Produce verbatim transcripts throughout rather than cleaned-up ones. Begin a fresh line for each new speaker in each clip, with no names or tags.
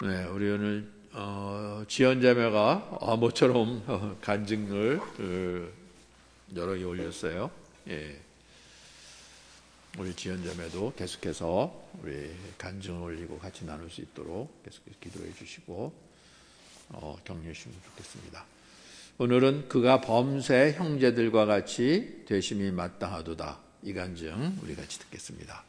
네, 우리 오늘 어, 지연자매가 어, 모처럼 어, 간증을 어, 여러 개 올렸어요. 예, 우리 지연자매도 계속해서 우리 간증을 올리고 같이 나눌 수 있도록 계속해서 기도해 주시고 어, 격려해 주시면 좋겠습니다. 오늘은 그가 범사의 형제들과 같이 되심이 마땅하도다. 이 간증 우리 같이 듣겠습니다.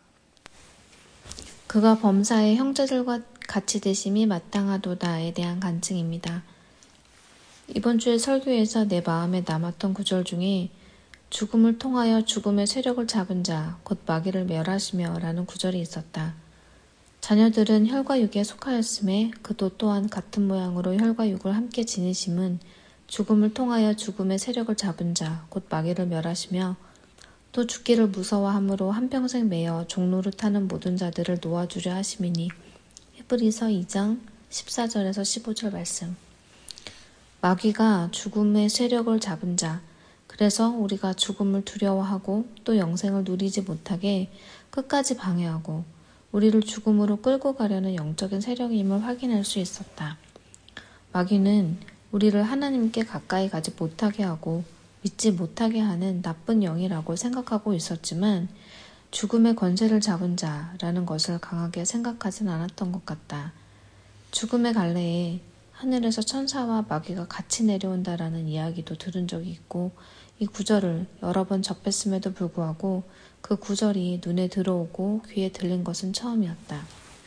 그가 범사의 형제들과 같이 되심이 마땅하도다에 대한 간증입니다. 이번 주에 설교에서 내 마음에 남았던 구절 중에 죽음을 통하여 죽음의 세력을 잡은 자, 곧 마귀를 멸하시며 라는 구절이 있었다. 자녀들은 혈과 육에 속하였음에 그도 또한 같은 모양으로 혈과 육을 함께 지니심은 죽음을 통하여 죽음의 세력을 잡은 자, 곧 마귀를 멸하시며 또 죽기를 무서워함으로 한평생 매여 종노릇하는 모든 자들을 놓아주려 하심이니 히브리서 이 장 십사 절에서 십오 절 말씀. 마귀가 죽음의 세력을 잡은 자, 그래서 우리가 죽음을 두려워하고 또 영생을 누리지 못하게 끝까지 방해하고 우리를 죽음으로 끌고 가려는 영적인 세력임을 확인할 수 있었다. 마귀는 우리를 하나님께 가까이 가지 못하게 하고 믿지 못하게 하는 나쁜 영이라고 생각하고 있었지만 죽음의 권세를 잡은 자라는 것을 강하게 생각하진 않았던 것 같다. 죽음의 갈래에 하늘에서 천사와 마귀가 같이 내려온다라는 이야기도 들은 적이 있고 이 구절을 여러 번 접했음에도 불구하고 그 구절이 눈에 들어오고 귀에 들린 것은 처음이었다.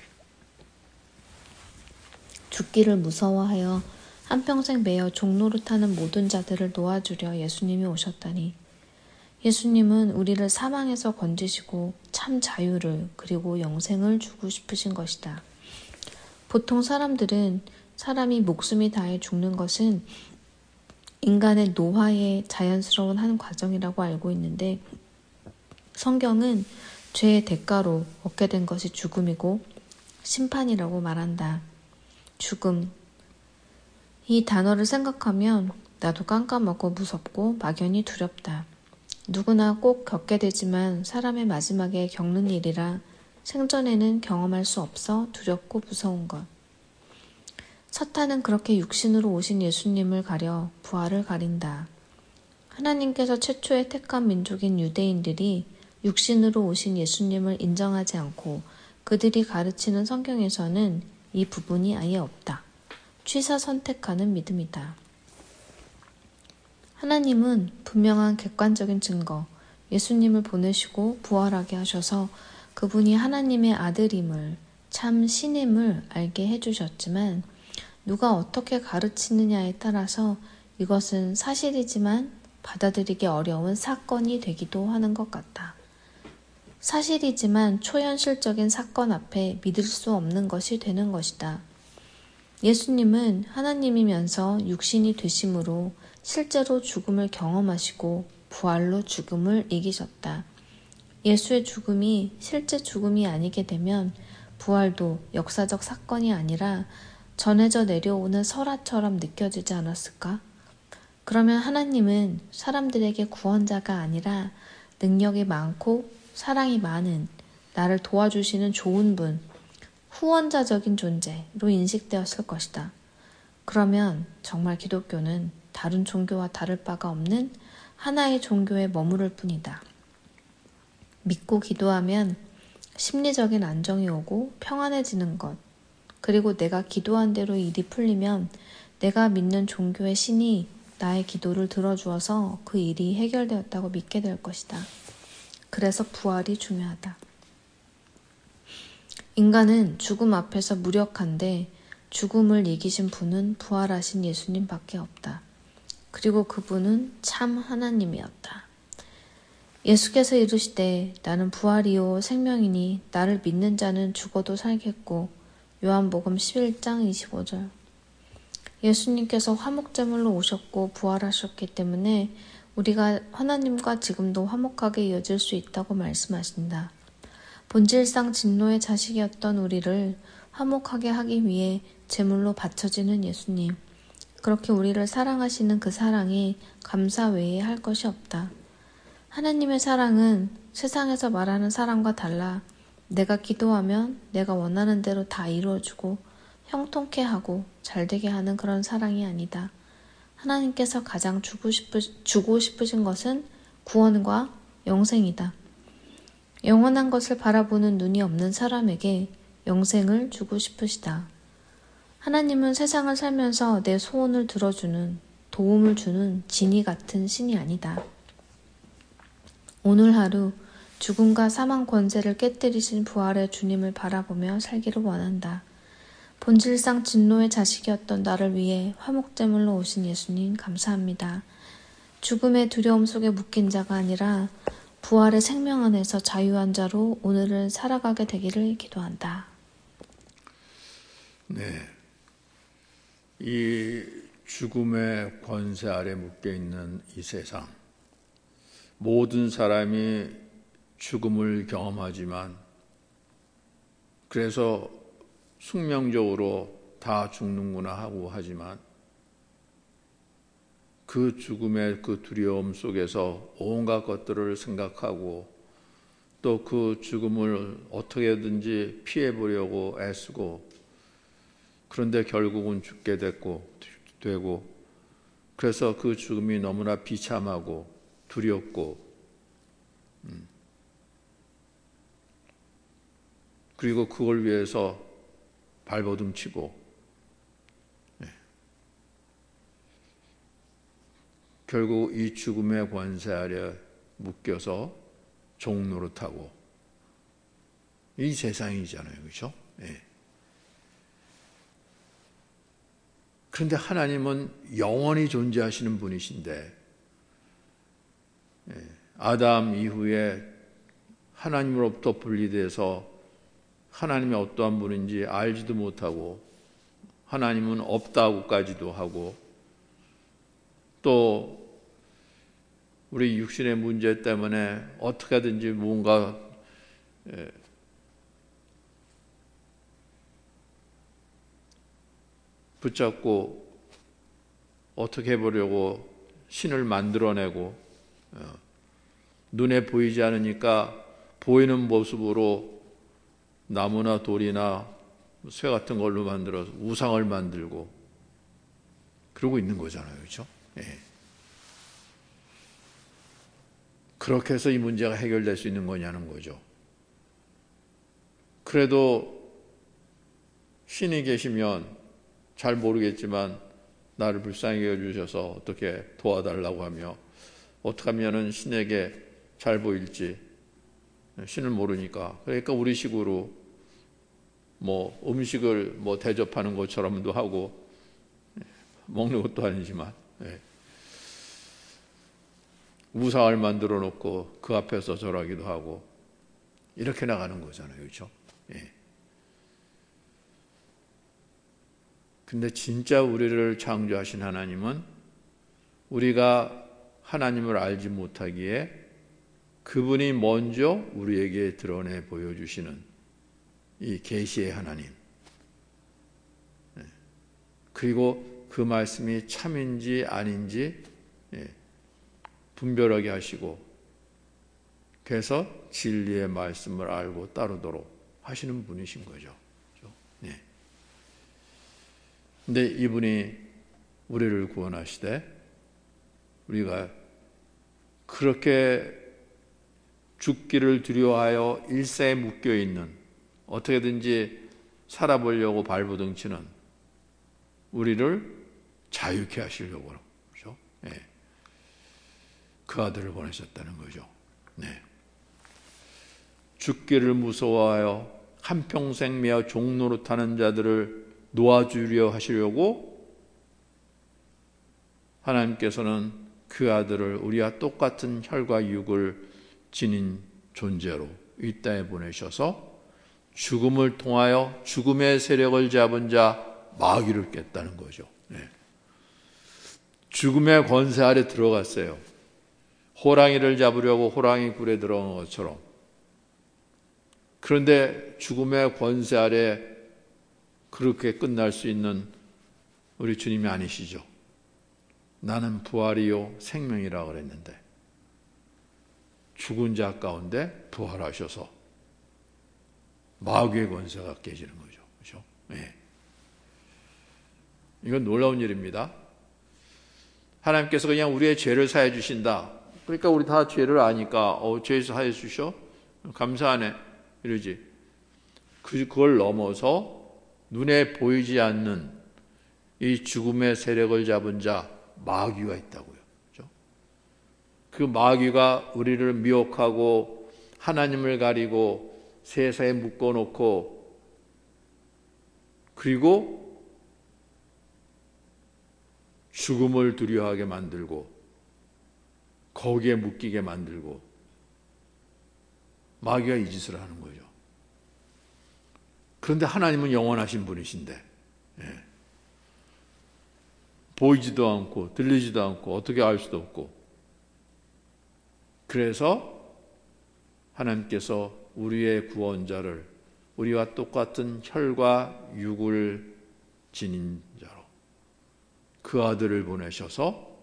죽기를 무서워하여 한평생 매여 종노릇하는 모든 자들을 놓아주려 예수님이 오셨다니. 예수님은 우리를 사망에서 건지시고 참 자유를 그리고 영생을 주고 싶으신 것이다. 보통 사람들은 사람이 목숨이 다해 죽는 것은 인간의 노화의 자연스러운 한 과정이라고 알고 있는데 성경은 죄의 대가로 얻게 된 것이 죽음이고 심판이라고 말한다. 죽음. 이 단어를 생각하면 나도 깜깜하고 무섭고 막연히 두렵다. 누구나 꼭 겪게 되지만 사람의 마지막에 겪는 일이라 생전에는 경험할 수 없어 두렵고 무서운 것. 사탄은 그렇게 육신으로 오신 예수님을 가려 부활을 가린다. 하나님께서 최초의 택한 민족인 유대인들이 육신으로 오신 예수님을 인정하지 않고 그들이 가르치는 성경에서는 이 부분이 아예 없다. 취사 선택하는 믿음이다. 하나님은 분명한 객관적인 증거, 예수님을 보내시고 부활하게 하셔서 그분이 하나님의 아들임을, 참 신임을 알게 해주셨지만 누가 어떻게 가르치느냐에 따라서 이것은 사실이지만 받아들이기 어려운 사건이 되기도 하는 것 같다. 사실이지만 초현실적인 사건 앞에 믿을 수 없는 것이 되는 것이다. 예수님은 하나님이면서 육신이 되심으로 실제로 죽음을 경험하시고 부활로 죽음을 이기셨다. 예수의 죽음이 실제 죽음이 아니게 되면 부활도 역사적 사건이 아니라 전해져 내려오는 설화처럼 느껴지지 않았을까? 그러면 하나님은 사람들에게 구원자가 아니라 능력이 많고 사랑이 많은 나를 도와주시는 좋은 분, 후원자적인 존재로 인식되었을 것이다. 그러면 정말 기독교는 다른 종교와 다를 바가 없는 하나의 종교에 머무를 뿐이다. 믿고 기도하면 심리적인 안정이 오고 평안해지는 것, 그리고 내가 기도한 대로 일이 풀리면 내가 믿는 종교의 신이 나의 기도를 들어주어서 그 일이 해결되었다고 믿게 될 것이다. 그래서 부활이 중요하다. 인간은 죽음 앞에서 무력한데 죽음을 이기신 분은 부활하신 예수님밖에 없다. 그리고 그분은 참 하나님이었다. 예수께서 이르시되 나는 부활이요 생명이니 나를 믿는 자는 죽어도 살겠고 요한복음 십일 장 이십오 절. 예수님께서 화목제물로 오셨고 부활하셨기 때문에 우리가 하나님과 지금도 화목하게 이어질 수 있다고 말씀하신다. 본질상 진노의 자식이었던 우리를 화목하게 하기 위해 제물로 바쳐지는 예수님. 그렇게 우리를 사랑하시는 그 사랑에 감사 외에 할 것이 없다. 하나님의 사랑은 세상에서 말하는 사랑과 달라 내가 기도하면 내가 원하는 대로 다 이루어주고 형통케 하고 잘되게 하는 그런 사랑이 아니다. 하나님께서 가장 주고, 싶으, 주고 싶으신 것은 구원과 영생이다. 영원한 것을 바라보는 눈이 없는 사람에게 영생을 주고 싶으시다. 하나님은 세상을 살면서 내 소원을 들어주는, 도움을 주는 지니 같은 신이 아니다. 오늘 하루 죽음과 사망 권세를 깨뜨리신 부활의 주님을 바라보며 살기를 원한다. 본질상 진노의 자식이었던 나를 위해 화목제물로 오신 예수님 감사합니다. 죽음의 두려움 속에 묶인 자가 아니라 부활의 생명 안에서 자유한 자로 오늘을 살아가게 되기를 기도한다.
네, 이 죽음의 권세 아래 묶여있는 이 세상, 모든 사람이 죽음을 경험하지만 그래서 숙명적으로 다 죽는구나 하고 하지만 그 죽음의 그 두려움 속에서 온갖 것들을 생각하고 또 그 죽음을 어떻게든지 피해보려고 애쓰고 그런데 결국은 죽게 됐고 되고 그래서 그 죽음이 너무나 비참하고 두렵고 음. 그리고 그걸 위해서 발버둥 치고 네. 결국 이 죽음의 권세 아래 묶여서 종노릇하고 이 세상이잖아요. 그렇죠? 네. 그런데 하나님은 영원히 존재하시는 분이신데 아담 이후에 하나님으로부터 분리돼서 하나님이 어떠한 분인지 알지도 못하고 하나님은 없다고까지도 하고 또 우리 육신의 문제 때문에 어떻게든지 뭔가 붙잡고 어떻게 해보려고 신을 만들어내고 눈에 보이지 않으니까 보이는 모습으로 나무나 돌이나 쇠 같은 걸로 만들어서 우상을 만들고 그러고 있는 거잖아요. 그렇죠? 예. 그렇게 해서 이 문제가 해결될 수 있는 거냐는 거죠. 그래도 신이 계시면 잘 모르겠지만 나를 불쌍히 여주셔서 어떻게 도와달라고 하며 어떻게 하면은 신에게 잘 보일지 신을 모르니까 그러니까 우리식으로 뭐 음식을 뭐 대접하는 것처럼도 하고 먹는 것도 아니지만 예. 우상을 만들어 놓고 그 앞에서 절하기도 하고 이렇게 나가는 거잖아요. 그렇죠? 예. 근데 진짜 우리를 창조하신 하나님은 우리가 하나님을 알지 못하기에 그분이 먼저 우리에게 드러내 보여주시는 이 계시의 하나님, 그리고 그 말씀이 참인지 아닌지 분별하게 하시고 그래서 진리의 말씀을 알고 따르도록 하시는 분이신 거죠. 네. 근데 이분이 우리를 구원하시되 우리가 그렇게 죽기를 두려워하여 일세에 묶여있는 어떻게든지 살아보려고 발버둥 치는 우리를 자유케 하시려고 그렇죠? 네. 그 아들을 보내셨다는 거죠. 네. 죽기를 무서워하여 한평생 매어 종노릇하는 자들을 놓아주려 하시려고 하나님께서는 그 아들을 우리와 똑같은 혈과 육을 지닌 존재로 이 땅에 보내셔서 죽음을 통하여 죽음의 세력을 잡은 자 마귀를 깼다는 거죠. 네. 죽음의 권세 아래 들어갔어요. 호랑이를 잡으려고 호랑이 굴에 들어간 것처럼. 그런데 죽음의 권세 아래 그렇게 끝날 수 있는 우리 주님이 아니시죠. 나는 부활이요 생명이라 그랬는데 죽은 자 가운데 부활하셔서 마귀의 권세가 깨지는 거죠. 그렇죠? 네. 이건 놀라운 일입니다. 하나님께서 그냥 우리의 죄를 사해 주신다. 그러니까 우리 다 죄를 아니까 어, 죄 사해 주셔? 감사하네. 이러지. 그, 그걸 넘어서 눈에 보이지 않는 이 죽음의 세력을 잡은 자 마귀가 있다고요. 그렇죠? 그 마귀가 우리를 미혹하고 하나님을 가리고 세상에 묶어놓고 그리고 죽음을 두려워하게 만들고 거기에 묶이게 만들고 마귀가 이 짓을 하는 거죠. 그런데 하나님은 영원하신 분이신데 예. 보이지도 않고 들리지도 않고 어떻게 알 수도 없고 그래서 하나님께서 우리의 구원자를 우리와 똑같은 혈과 육을 지닌 자로 그 아들을 보내셔서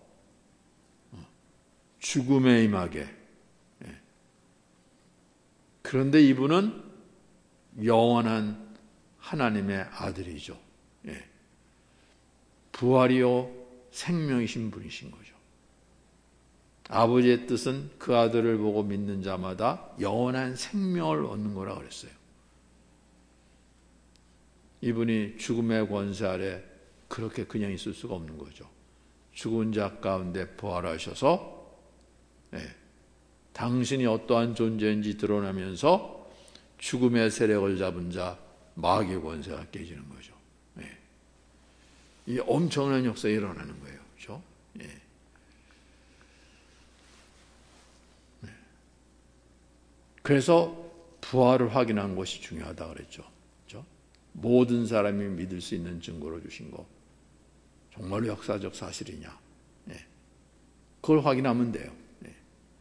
죽음에 임하게. 그런데 이분은 영원한 하나님의 아들이죠. 부활이요 생명이신 분이신 거죠. 아버지의 뜻은 그 아들을 보고 믿는 자마다 영원한 생명을 얻는 거라 그랬어요. 이분이 죽음의 권세 아래 그렇게 그냥 있을 수가 없는 거죠. 죽은 자 가운데 부활하셔서 네, 당신이 어떠한 존재인지 드러나면서 죽음의 세력을 잡은 자 마귀의 권세가 깨지는 거죠. 네. 이 엄청난 역사가 일어나는 거예요. 그렇죠? 네. 네. 그래서 부활을 확인한 것이 중요하다 그랬죠. 그렇죠? 모든 사람이 믿을 수 있는 증거로 주신 거. 정말로 역사적 사실이냐. 네. 그걸 확인하면 돼요. 네.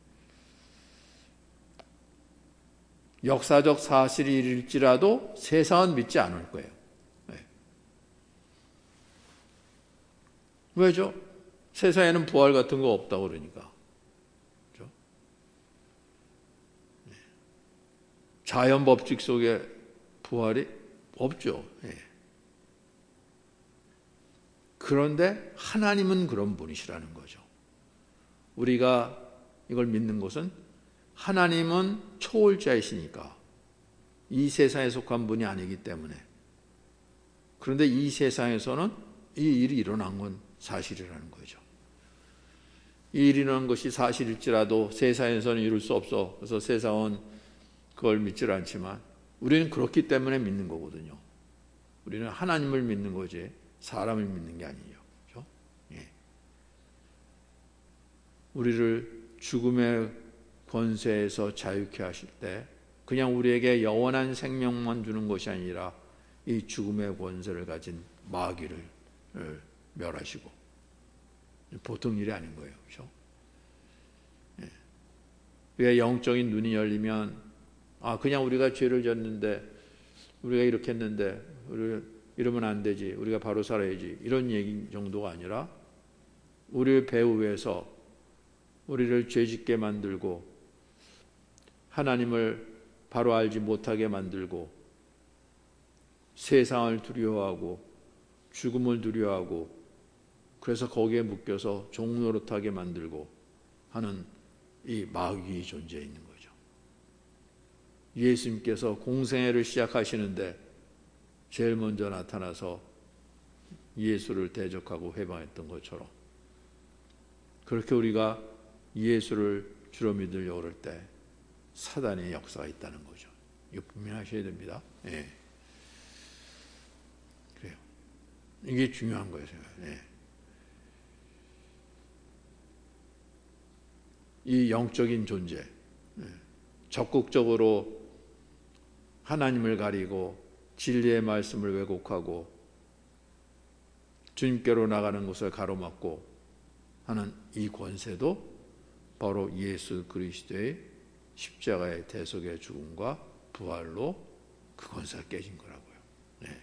역사적 사실일지라도 세상은 믿지 않을 거예요. 네. 왜죠? 세상에는 부활 같은 거 없다고 그러니까. 그렇죠? 네. 자연 법칙 속에 부활이 없죠. 네. 그런데 하나님은 그런 분이시라는 거죠. 우리가 이걸 믿는 것은 하나님은 초월자이시니까 이 세상에 속한 분이 아니기 때문에 그런데 이 세상에서는 이 일이 일어난 건 사실이라는 거죠. 이 일이 일어난 것이 사실일지라도 세상에서는 이룰 수 없어. 그래서 세상은 그걸 믿질 않지만 우리는 그렇기 때문에 믿는 거거든요. 우리는 하나님을 믿는 거지 사람을 믿는 게 아니에요. 그렇죠? 예. 우리를 죽음의 권세에서 자유케 하실 때 그냥 우리에게 영원한 생명만 주는 것이 아니라 이 죽음의 권세를 가진 마귀를 멸하시고 보통 일이 아닌 거예요. 그렇죠? 예. 우리가 영적인 눈이 열리면 아 그냥 우리가 죄를 졌는데 우리가 이렇게 했는데 우리 이러면 안 되지. 우리가 바로 살아야지. 이런 얘기 정도가 아니라 우리의 배후에서 우리를 죄짓게 만들고 하나님을 바로 알지 못하게 만들고 세상을 두려워하고 죽음을 두려워하고 그래서 거기에 묶여서 종노릇하게 만들고 하는 이 마귀의 존재에 있는 거죠. 예수님께서 공생애를 시작하시는데 제일 먼저 나타나서 예수를 대적하고 해방했던 것처럼 그렇게 우리가 예수를 주로 믿으려고 할 때 사단의 역사가 있다는 거죠. 이거 분명하셔야 됩니다. 예. 그래요. 이게 중요한 거예요. 예. 이 영적인 존재, 예. 적극적으로 하나님을 가리고 진리의 말씀을 왜곡하고 주님께로 나가는 것을 가로막고 하는 이 권세도 바로 예수 그리스도의 십자가의 대속의 죽음과 부활로 그 권세가 깨진 거라고요. 네.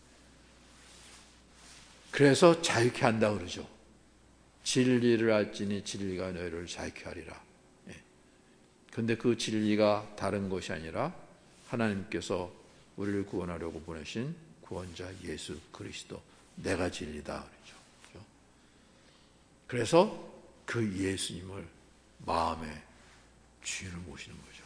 그래서 자유케 한다 그러죠. 진리를 알지니 진리가 너희를 자유케 하리라. 그런데 네. 그 진리가 다른 것이 아니라 하나님께서 우리를 구원하려고 보내신 구원자 예수 그리스도 내가 진리다 그러죠. 그렇죠? 그래서 그 예수님을 마음에 주인을 모시는 거죠.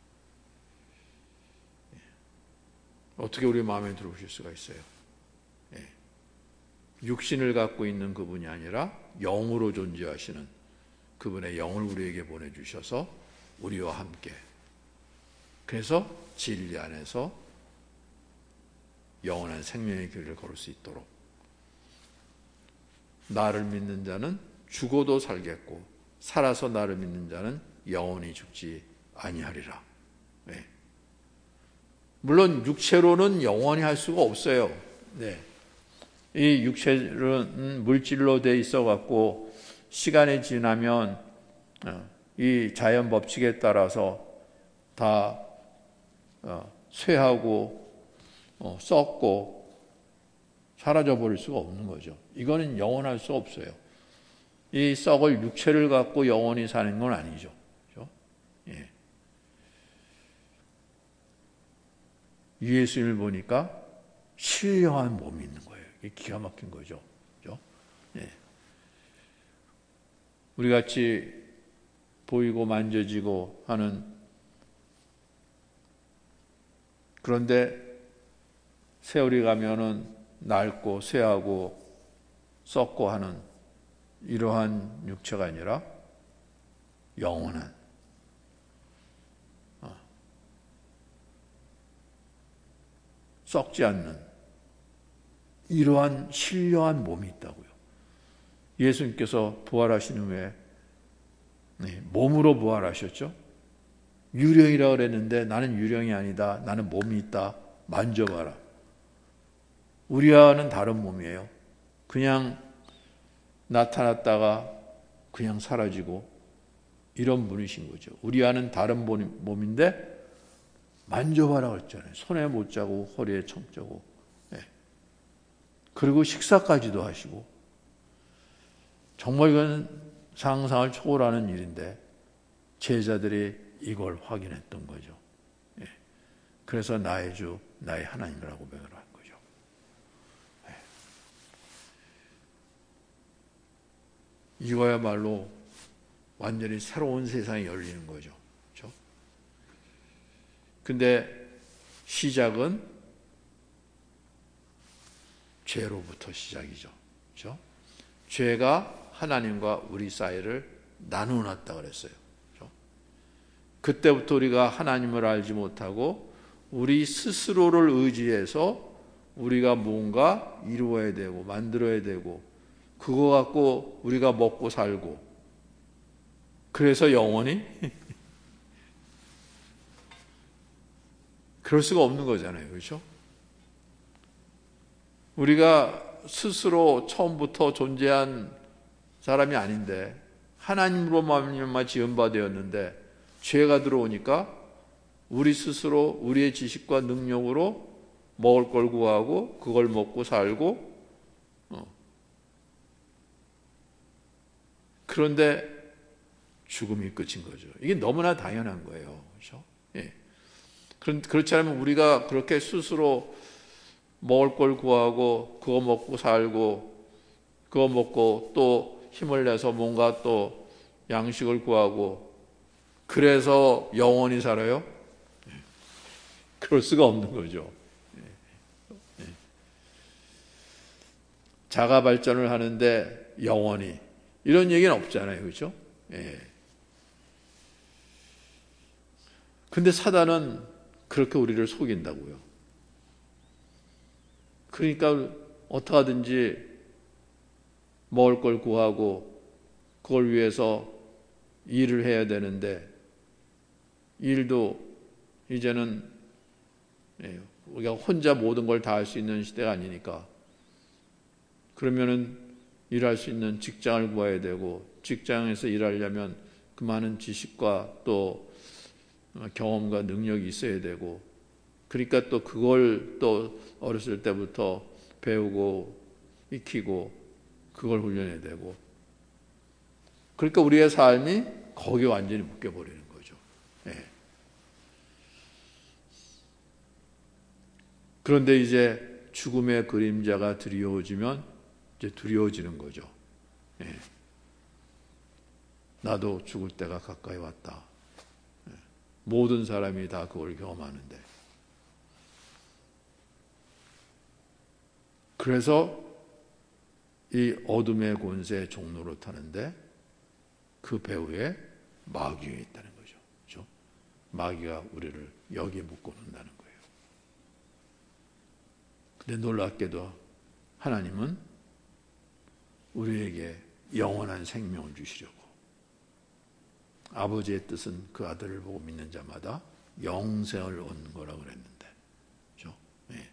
예. 어떻게 우리 마음에 들어오실 수가 있어요? 예. 육신을 갖고 있는 그분이 아니라 영으로 존재하시는 그분의 영을 우리에게 보내주셔서 우리와 함께, 그래서 진리 안에서 영원한 생명의 길을 걸을 수 있도록, 나를 믿는 자는 죽어도 살겠고 살아서 나를 믿는 자는 영원히 죽지 아니하리라. 네. 물론 육체로는 영원히 할 수가 없어요. 네. 이 육체는 물질로 돼 있어 갖고 시간이 지나면 이 자연 법칙에 따라서 다 쇠하고 썩고 사라져 버릴 수가 없는 거죠. 이거는 영원할 수 없어요. 이 썩을 육체를 갖고 영원히 사는 건 아니죠. 그렇죠? 예. 예수님을 보니까 신령한 몸이 있는 거예요. 이게 기가 막힌 거죠. 그렇죠? 예. 우리 같이 보이고 만져지고 하는, 그런데 세월이 가면은 낡고 쇠하고 썩고 하는 이러한 육체가 아니라 영원한, 어, 썩지 않는 이러한 신령한 몸이 있다고요. 예수님께서 부활하신 후에 네, 몸으로 부활하셨죠. 유령이라고 그랬는데 나는 유령이 아니다. 나는 몸이 있다. 만져봐라. 우리와는 다른 몸이에요. 그냥 나타났다가 그냥 사라지고 이런 분이신 거죠. 우리와는 다른 몸인데 만져봐라 그랬잖아요. 손에 못 자고 허리에 청 자고, 네. 그리고 식사까지도 하시고, 정말 이건 상상을 초월하는 일인데 제자들이 이걸 확인했던 거죠. 네. 그래서 나의 주, 나의 하나님이라고 고백을 한 거죠. 네. 이거야말로 완전히 새로운 세상이 열리는 거죠. 그렇죠? 근데 시작은 죄로부터 시작이죠. 그렇죠? 죄가 하나님과 우리 사이를 나누어놨다 그랬어요. 그렇죠? 그때부터 우리가 하나님을 알지 못하고 우리 스스로를 의지해서 우리가 뭔가 이루어야 되고 만들어야 되고 그거 갖고 우리가 먹고 살고, 그래서 영원히 그럴 수가 없는 거잖아요. 그렇죠? 우리가 스스로 처음부터 존재한 사람이 아닌데 하나님으로 말미암아 지은 바 되었는데 죄가 들어오니까 우리 스스로 우리의 지식과 능력으로 먹을 걸 구하고 그걸 먹고 살고, 어. 그런데 죽음이 끝인 거죠. 이게 너무나 당연한 거예요. 그렇죠? 예. 그렇지 않으면 우리가 그렇게 스스로 먹을 걸 구하고 그거 먹고 살고 그거 먹고 또 힘을 내서 뭔가 또 양식을 구하고 그래서 영원히 살아요? 그럴 수가 없는 거죠. 자가 발전을 하는데 영원히 이런 얘기는 없잖아요. 그렇죠? 예. 근데 사단은 그렇게 우리를 속인다고요. 그러니까 어떻게 하든지 먹을 걸 구하고 그걸 위해서 일을 해야 되는데 일도 이제는 우리가 혼자 모든 걸 다 할 수 있는 시대가 아니니까, 그러면은 일할 수 있는 직장을 구해야 되고 직장에서 일하려면 그 많은 지식과 또 경험과 능력이 있어야 되고, 그러니까 또 그걸 또 어렸을 때부터 배우고 익히고 그걸 훈련해야 되고, 그러니까 우리의 삶이 거기에 완전히 묶여버리는 거죠. 네. 그런데 이제 죽음의 그림자가 두려워지면 이제 두려워지는 거죠. 예. 나도 죽을 때가 가까이 왔다. 예. 모든 사람이 다 그걸 경험하는데. 그래서 이 어둠의 권세 종로를 타는데 그 배후에 마귀가 있다는 거죠. 그렇죠? 마귀가 우리를 여기에 묶어놓는다는 거예요. 근데 놀랍게도 하나님은 우리에게 영원한 생명을 주시려고, 아버지의 뜻은 그 아들을 보고 믿는 자마다 영생을 얻는 거라고 그랬는데, 그렇죠? 네.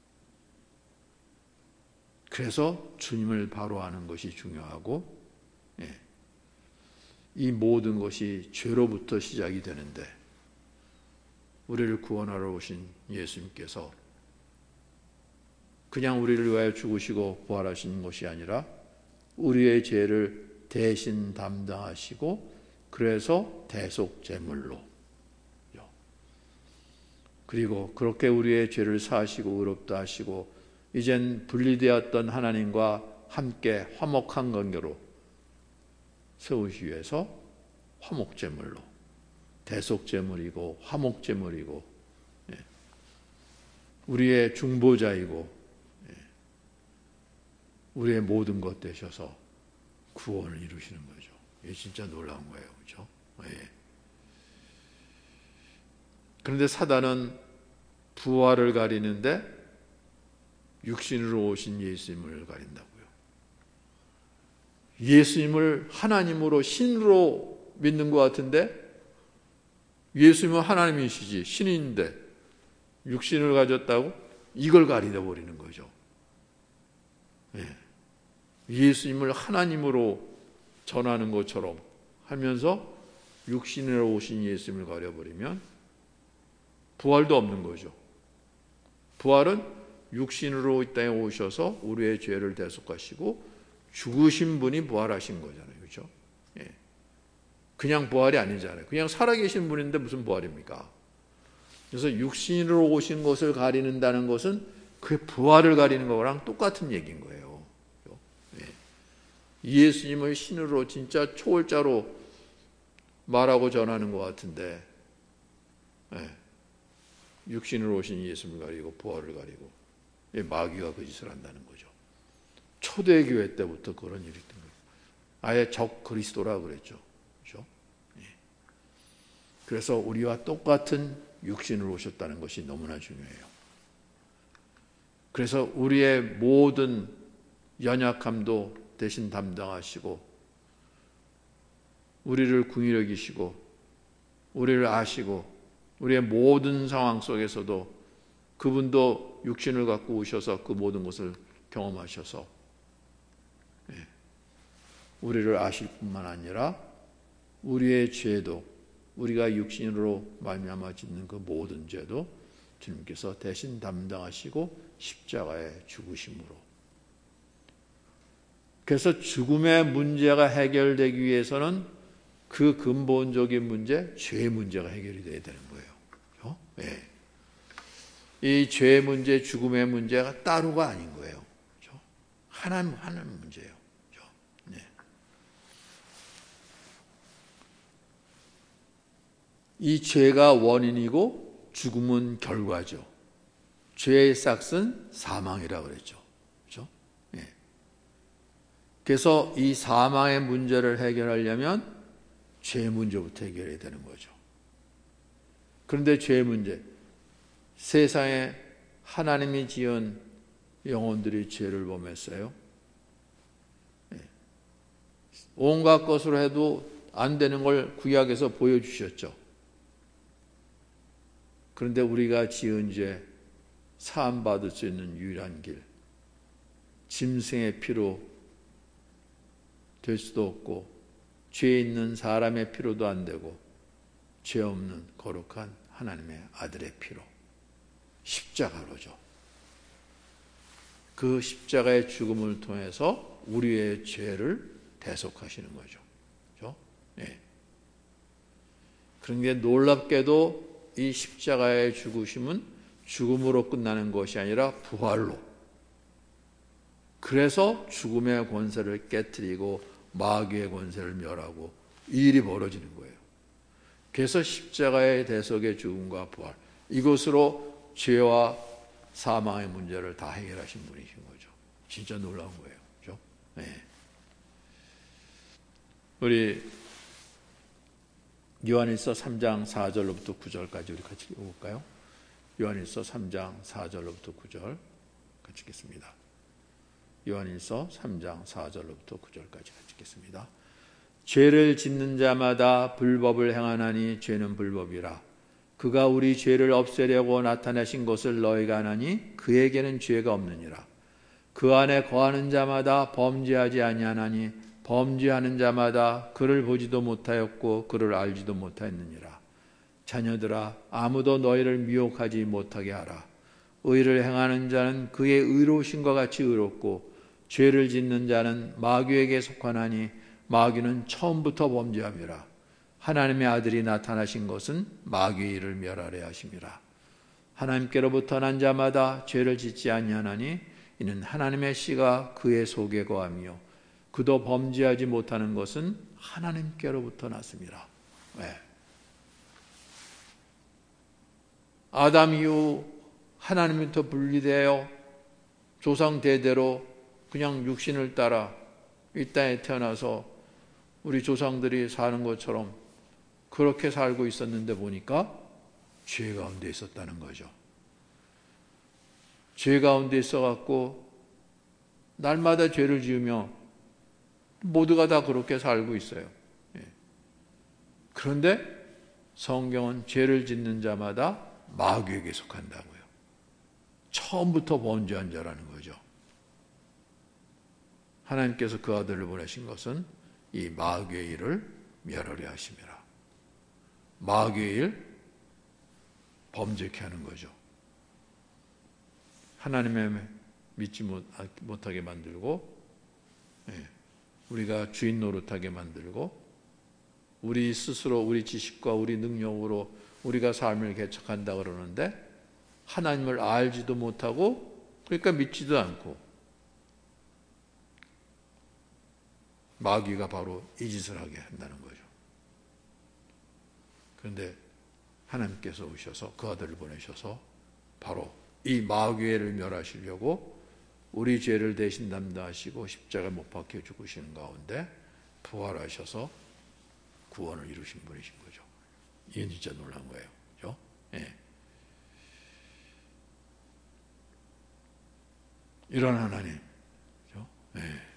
그래서 주님을 바로 아는 것이 중요하고, 예. 이 모든 것이 죄로부터 시작이 되는데, 우리를 구원하러 오신 예수님께서 그냥 우리를 위하여 죽으시고 부활하신 것이 아니라 우리의 죄를 대신 담당하시고, 그래서 대속제물로, 그리고 그렇게 우리의 죄를 사하시고 의롭다 하시고 이젠 분리되었던 하나님과 함께 화목한 관계로 세우시기 위해서 화목제물로, 대속제물이고 화목제물이고, 예. 우리의 중보자이고, 예. 우리의 모든 것 되셔서 구원을 이루시는 거죠. 이게 진짜 놀라운 거예요. 그렇죠? 예. 그런데 사단은 부활을 가리는데 육신으로 오신 예수님을 가린다고요. 예수님을 하나님으로 신으로 믿는 것 같은데, 예수님은 하나님이시지 신인데 육신을 가졌다고 이걸 가리려 버리는 거죠. 예. 예수님을 하나님으로 전하는 것처럼 하면서 육신으로 오신 예수님을 가려버리면 부활도 없는 거죠. 부활은 육신으로 이 땅에 오셔서 우리의 죄를 대속하시고 죽으신 분이 부활하신 거잖아요. 그렇죠? 예. 그냥 부활이 아니잖아요. 그냥 살아계신 분인데 무슨 부활입니까? 그래서 육신으로 오신 것을 가리는다는 것은 그 부활을 가리는 거랑 똑같은 얘기인 거예요. 예수님을 신으로 진짜 초월자로 말하고 전하는 것 같은데, 예. 육신으로 오신 예수님을 가리고 부활을 가리고, 예. 마귀가 그 짓을 한다는 거죠. 초대교회 때부터 그런 일이 있던 거예요. 아예 적 그리스도라 그랬죠. 그렇죠? 예. 그래서 우리와 똑같은 육신으로 오셨다는 것이 너무나 중요해요. 그래서 우리의 모든 연약함도 대신 담당하시고, 우리를 긍휼히 여기시고, 우리를 아시고, 우리의 모든 상황 속에서도 그분도 육신을 갖고 오셔서 그 모든 것을 경험하셔서 우리를 아실 뿐만 아니라 우리의 죄도, 우리가 육신으로 말미암아 짓는 그 모든 죄도 주님께서 대신 담당하시고 십자가에 죽으심으로, 그래서 죽음의 문제가 해결되기 위해서는 그 근본적인 문제, 죄 문제가 해결이 돼야 되는 거예요. 그렇죠? 네. 이 죄 문제, 죽음의 문제가 따로가 아닌 거예요. 그렇죠? 하나님, 하나님 문제예요. 그렇죠? 네. 이 죄가 원인이고 죽음은 결과죠. 죄의 싹은 사망이라고 그랬죠. 그래서 이 사망의 문제를 해결하려면 죄 문제부터 해결해야 되는 거죠. 그런데 죄 문제, 세상에 하나님이 지은 영혼들이 죄를 범했어요. 온갖 것으로 해도 안 되는 걸 구약에서 보여주셨죠. 그런데 우리가 지은 죄 사함받을 수 있는 유일한 길, 짐승의 피로 될 수도 없고 죄 있는 사람의 피로도 안 되고 죄 없는 거룩한 하나님의 아들의 피로, 십자가로죠. 그 십자가의 죽음을 통해서 우리의 죄를 대속하시는 거죠. 그렇죠? 예. 그런데 놀랍게도 이 십자가의 죽으심은 죽음으로 끝나는 것이 아니라 부활로, 그래서 죽음의 권세를 깨뜨리고 마귀의 권세를 멸하고 이 일이 벌어지는 거예요. 그래서 십자가의 대속의 죽음과 부활, 이것으로 죄와 사망의 문제를 다 해결하신 분이신 거죠. 진짜 놀라운 거예요. 그렇죠? 네. 우리 요한일서 삼 장 사 절로부터 구 절까지 우리 같이 읽어볼까요? 요한일서 삼 장 사 절로부터 구 절 같이 읽겠습니다. 요한일서 삼 장 사 절로부터 구 절까지 같이 읽겠습니다. 죄를 짓는 자마다 불법을 행하나니 죄는 불법이라. 그가 우리 죄를 없애려고 나타내신 것을 너희가 아나니 그에게는 죄가 없느니라. 그 안에 거하는 자마다 범죄하지 아니하나니 범죄하는 자마다 그를 보지도 못하였고 그를 알지도 못하였느니라. 자녀들아, 아무도 너희를 미혹하지 못하게 하라. 의를 행하는 자는 그의 의로우신 것 같이 의롭고 죄를 짓는 자는 마귀에게 속하나니 마귀는 처음부터 범죄함이라. 하나님의 아들이 나타나신 것은 마귀의 일을 멸하려 하심이라. 하나님께로부터 난 자마다 죄를 짓지 아니하나니 이는 하나님의 씨가 그의 속에 거하며 그도 범죄하지 못하는 것은 하나님께로부터 났습니다. 네. 아담 이후 하나님부터 분리되어 조상 대대로 그냥 육신을 따라 이 땅에 태어나서 우리 조상들이 사는 것처럼 그렇게 살고 있었는데 보니까 죄 가운데 있었다는 거죠. 죄 가운데 있어갖고 날마다 죄를 지으며 모두가 다 그렇게 살고 있어요. 그런데 성경은 죄를 짓는 자마다 마귀에게 속한다고요. 처음부터 범죄한 자라는 거죠. 하나님께서 그 아들을 보내신 것은 이 마귀의 일을 멸하려 하심이라. 마귀의 일, 범죄케 하는 거죠. 하나님의 믿지 못하게 만들고, 우리가 주인 노릇하게 만들고, 우리 스스로 우리 지식과 우리 능력으로 우리가 삶을 개척한다 그러는데 하나님을 알지도 못하고, 그러니까 믿지도 않고, 마귀가 바로 이 짓을 하게 한다는 거죠. 그런데 하나님께서 오셔서 그 아들을 보내셔서 바로 이 마귀를 멸하시려고 우리 죄를 대신 담당하시고 십자가에 못 박혀 죽으시는 가운데 부활하셔서 구원을 이루신 분이신 거죠. 이게 진짜 놀란 거예요. 그렇죠? 예. 이런 하나님. 그렇죠? 예.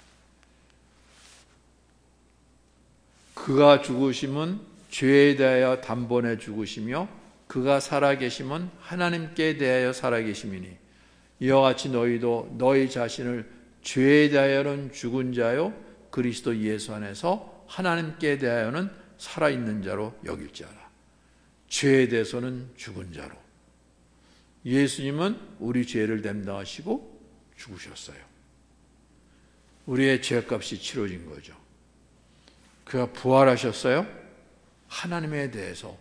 그가 죽으심은 죄에 대하여 단번에 죽으시며 그가 살아계심은 하나님께 대하여 살아계심이니 이와 같이 너희도 너희 자신을 죄에 대하여는 죽은 자요 그리스도 예수 안에서 하나님께 대하여는 살아있는 자로 여길지어다. 죄에 대해서는 죽은 자로. 예수님은 우리 죄를 담당하시고 죽으셨어요. 우리의 죄값이 치러진 거죠. 그가 부활하셨어요. 하나님에 대해서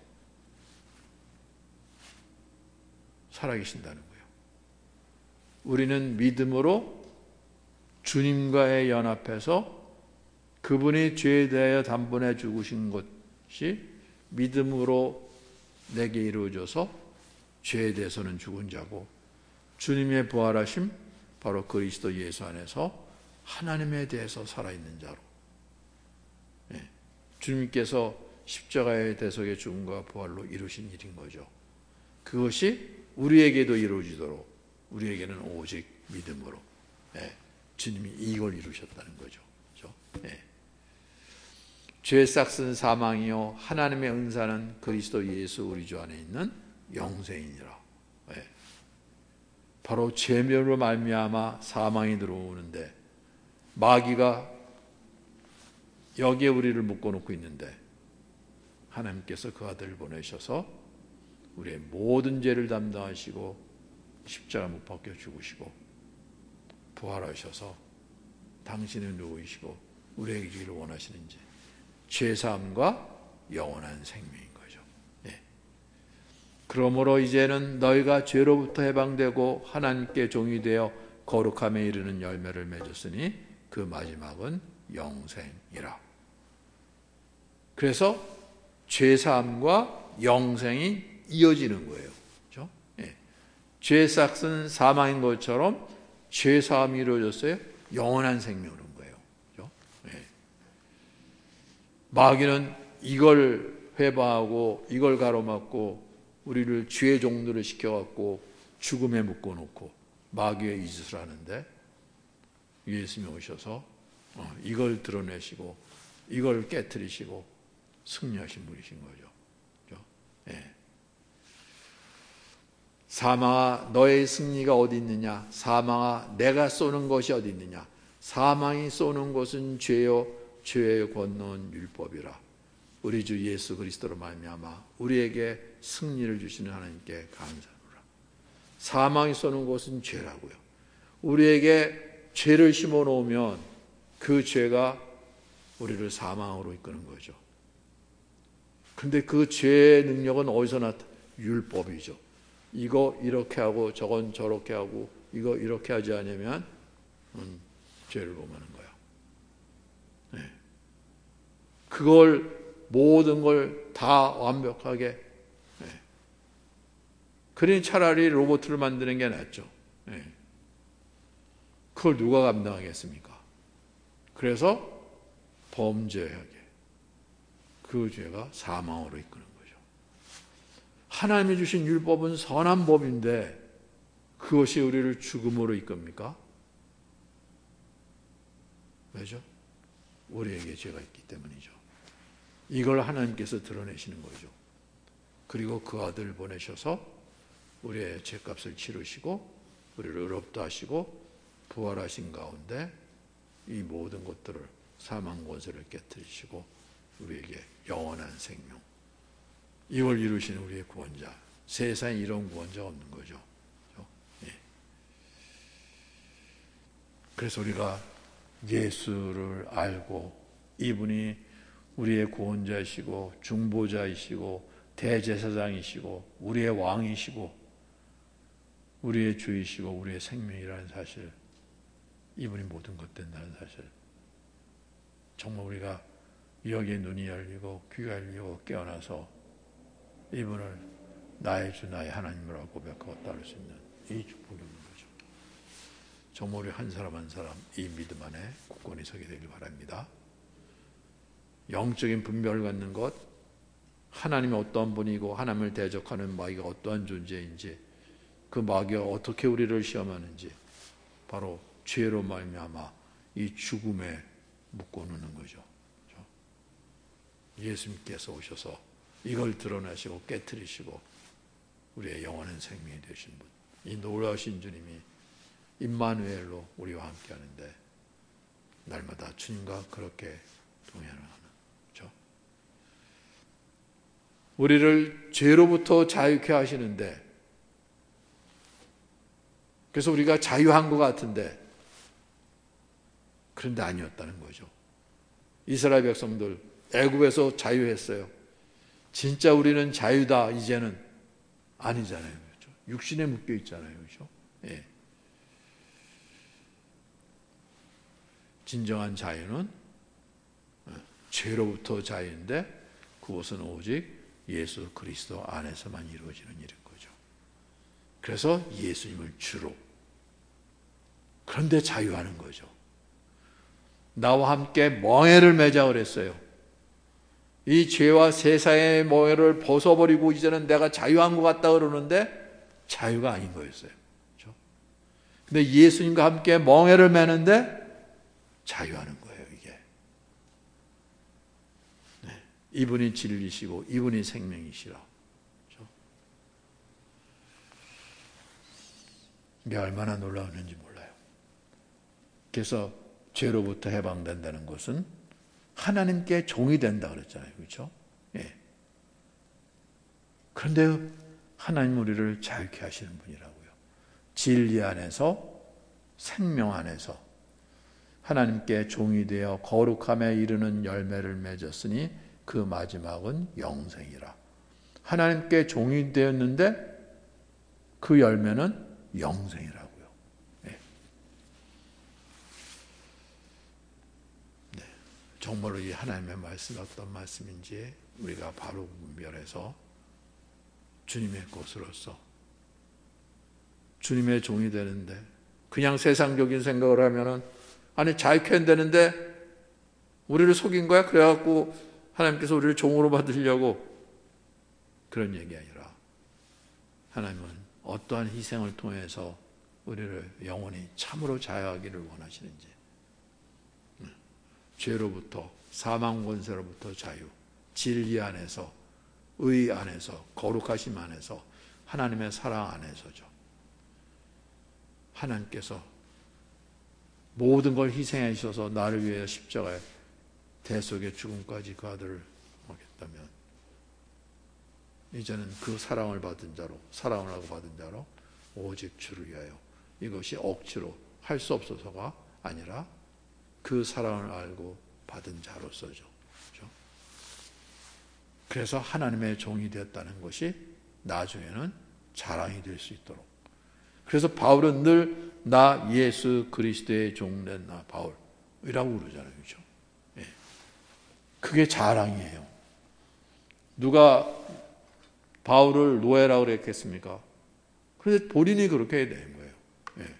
살아계신다는 거예요. 우리는 믿음으로 주님과의 연합해서 그분이 죄에 대하여 단번에 죽으신 것이 믿음으로 내게 이루어져서 죄에 대해서는 죽은 자고 주님의 부활하심 바로 그리스도 예수 안에서 하나님에 대해서 살아있는 자로 네. 주님께서 십자가의 대속의 죽음과 부활로 이루신 일인 거죠. 그것이 우리에게도 이루어지도록 우리에게는 오직 믿음으로 네. 주님이 이걸 이루셨다는 거죠. 그렇죠? 네. 죄 싹슨 사망이요 하나님의 은사는 그리스도 예수 우리 주 안에 있는 영생이니라. 네. 바로 죄멸로 말미암아 사망이 들어오는데 마귀가 여기에 우리를 묶어놓고 있는데 하나님께서 그 아들을 보내셔서 우리의 모든 죄를 담당하시고 십자가 못 박혀 죽으시고 부활하셔서 당신은 누구이시고 우리에게 주기를 원하시는지 죄사함과 영원한 생명인 거죠. 네. 그러므로 이제는 너희가 죄로부터 해방되고 하나님께 종이 되어 거룩함에 이르는 열매를 맺었으니 그 마지막은 영생이라. 그래서 죄사함과 영생이 이어지는 거예요. 그렇죠? 예. 죄 삭은 사망인 것처럼 죄사함이 이루어졌어요. 영원한 생명을 얻는 거예요. 그렇죠? 예. 마귀는 이걸 회방하고 이걸 가로막고 우리를 죄의 종들을 시켜갖고 죽음에 묶어놓고 마귀의 이 짓을 하는데 예수님이 오셔서 이걸 드러내시고 이걸 깨트리시고 승리하신 분이신 거죠. 그렇죠? 예. 사망아 너의 승리가 어디 있느냐? 사망아 내가 쏘는 것이 어디 있느냐? 사망이 쏘는 것은 죄요 죄에 건너온 율법이라. 우리 주 예수 그리스도로 말미암아 우리에게 승리를 주시는 하나님께 감사하노라. 사망이 쏘는 것은 죄라고요. 우리에게 죄를 심어 놓으면 그 죄가 우리를 사망으로 이끄는 거죠. 근데 그 죄의 능력은 어디서 나타? 율법이죠. 이거 이렇게 하고 저건 저렇게 하고 이거 이렇게 하지 않으면 음, 죄를 범하는 거야. 네. 그걸 모든 걸 다 완벽하게 네. 그러니 차라리 로봇을 만드는 게 낫죠. 네. 그걸 누가 감당하겠습니까? 그래서 범죄하게 그 죄가 사망으로 이끄는 거죠. 하나님이 주신 율법은 선한 법인데 그것이 우리를 죽음으로 이끕니까? 왜죠? 우리에게 죄가 있기 때문이죠. 이걸 하나님께서 드러내시는 거죠. 그리고 그 아들을 보내셔서 우리의 죄값을 치르시고 우리를 의롭다 하시고 부활하신 가운데 이 모든 것들을 사망 권세를 깨뜨리시고 우리에게 영원한 생명, 이걸 이루시는 우리의 구원자. 세상에 이런 구원자가 없는 거죠. 예. 그래서 우리가 예수를 알고 이분이 우리의 구원자이시고 중보자이시고 대제사장이시고 우리의 왕이시고 우리의 주이시고 우리의 생명이라는 사실, 이분이 모든 것 된다는 사실, 정말 우리가 여기에 눈이 열리고 귀가 열리고 깨어나서 이분을 나의 주 나의 하나님이라고 고백하고 따를 수 있는 이 축복이 있는 거죠. 정말 우리 한 사람 한 사람 이 믿음 안에 굳건히 서게 되길 바랍니다. 영적인 분별을 갖는 것, 하나님이 어떠한 분이고 하나님을 대적하는 마귀가 어떠한 존재인지, 그 마귀가 어떻게 우리를 시험하는지, 바로 죄로 말미암아 이 죽음에 묶어놓는 거죠. 예수님께서 오셔서 이걸 드러내시고 깨트리시고 우리의 영원한 생명이 되신 분, 이 놀라우신 주님이 임마누엘로 우리와 함께 하는데 날마다 주님과 그렇게 동행하는 거죠. 우리를 죄로부터 자유케 하시는데, 그래서 우리가 자유한 것 같은데 그런데 아니었다는 거죠. 이스라엘 백성들 애굽에서 자유했어요. 진짜 우리는 자유다 이제는 아니잖아요. 그렇죠? 육신에 묶여 있잖아요. 그렇죠? 예. 진정한 자유는 죄로부터 자유인데 그것은 오직 예수 그리스도 안에서만 이루어지는 일인 거죠. 그래서 예수님을 주로, 그런데 자유하는 거죠. 나와 함께 멍에를 매자 그랬어요. 이 죄와 세상의 멍에를 벗어버리고 이제는 내가 자유한 것 같다 그러는데 자유가 아닌 거였어요. 그렇죠? 근데 예수님과 함께 멍에를 매는데 자유하는 거예요, 이게. 네. 이분이 진리시고 이분이 생명이시라. 그렇죠? 이게 얼마나 놀라웠는지 몰라요. 그래서 죄로부터 해방된다는 것은 하나님께 종이 된다 그랬잖아요. 그렇죠? 예. 그런데 하나님 우리를 자유케 하시는 분이라고요. 진리 안에서, 생명 안에서 하나님께 종이 되어 거룩함에 이르는 열매를 맺었으니 그 마지막은 영생이라. 하나님께 종이 되었는데 그 열매는 영생이라고요. 예. 정말로 이 하나님의 말씀이 어떤 말씀인지 우리가 바로 분별해서 주님의 것으로서 주님의 종이 되는데, 그냥 세상적인 생각을 하면은 아니 자유케 되는데 우리를 속인 거야? 그래갖고 하나님께서 우리를 종으로 받으려고, 그런 얘기 아니라 하나님은 어떠한 희생을 통해서 우리를 영원히 참으로 자유하기를 원하시는지, 죄로부터, 사망 권세로부터 자유, 진리 안에서, 의 안에서, 거룩하심 안에서, 하나님의 사랑 안에서죠. 하나님께서 모든 걸 희생해 주셔서 나를 위해 십자가에 대속의 죽음까지 그 아들을 하겠다면, 이제는 그 사랑을 받은 자로, 사랑을 하고 받은 자로 오직 주를 위하여, 이것이 억지로 할 수 없어서가 아니라 그 사랑을 알고 받은 자로서죠. 그렇죠? 그래서 하나님의 종이 되었다는 것이 나중에는 자랑이 될 수 있도록. 그래서 바울은 늘 나 예수 그리스도의 종된 나 바울이라고 그러잖아요. 그렇죠? 예. 그게 자랑이에요. 누가 바울을 노예라고 그랬겠습니까? 그런데 본인이 그렇게 해야 되는 거예요. 예.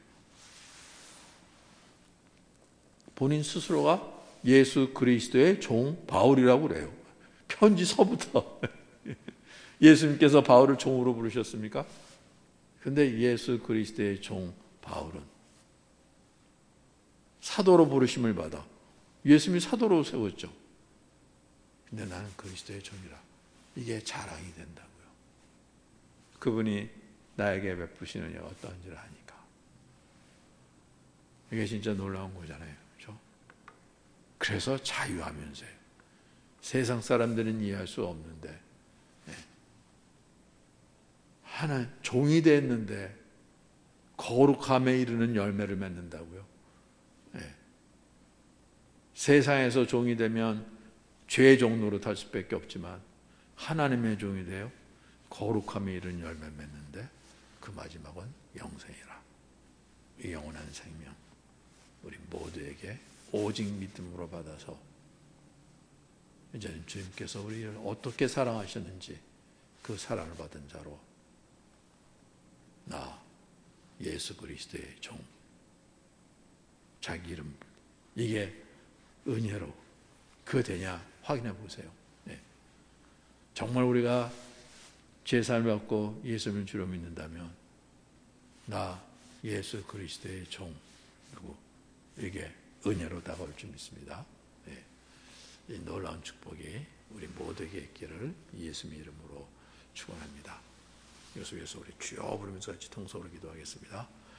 본인 스스로가 예수 그리스도의 종 바울이라고 그래요. 편지서부터 예수님께서 바울을 종으로 부르셨습니까? 근데 예수 그리스도의 종 바울은 사도로 부르심을 받아 예수님이 사도로 세웠죠. 근데 나는 그리스도의 종이라. 이게 자랑이 된다고요. 그분이 나에게 베푸시는 은혜가 어떠한지를 아니까. 이게 진짜 놀라운 거잖아요. 그렇죠? 그래서 자유하면서요. 세상 사람들은 이해할 수 없는데, 네. 하나 종이 됐는데 거룩함에 이르는 열매를 맺는다고요. 네. 세상에서 종이 되면 죄의 종로로 탈 수밖에 없지만 하나님의 종이 되어 거룩함에 이르는 열매 맺는데 그 마지막은 영생이라. 이 영원한 생명 우리 모두에게 오직 믿음으로 받아서 이제는 주님께서 우리를 어떻게 사랑하셨는지 그 사랑을 받은 자로 나 예수 그리스도의 종, 자기 이름, 이게 은혜로 그 되냐 확인해 보세요. 네. 정말 우리가 제사를 받고 예수님을 주로 믿는다면 나 예수 그리스도의 종, 그리고 이게 은혜로 다가올 줄 믿습니다. 네. 이 놀라운 축복이 우리 모두에게 있기를 예수님 이름으로 축원합니다. 이것을 위해서 우리 주여 부르면서 같이 통성으로 기도하겠습니다.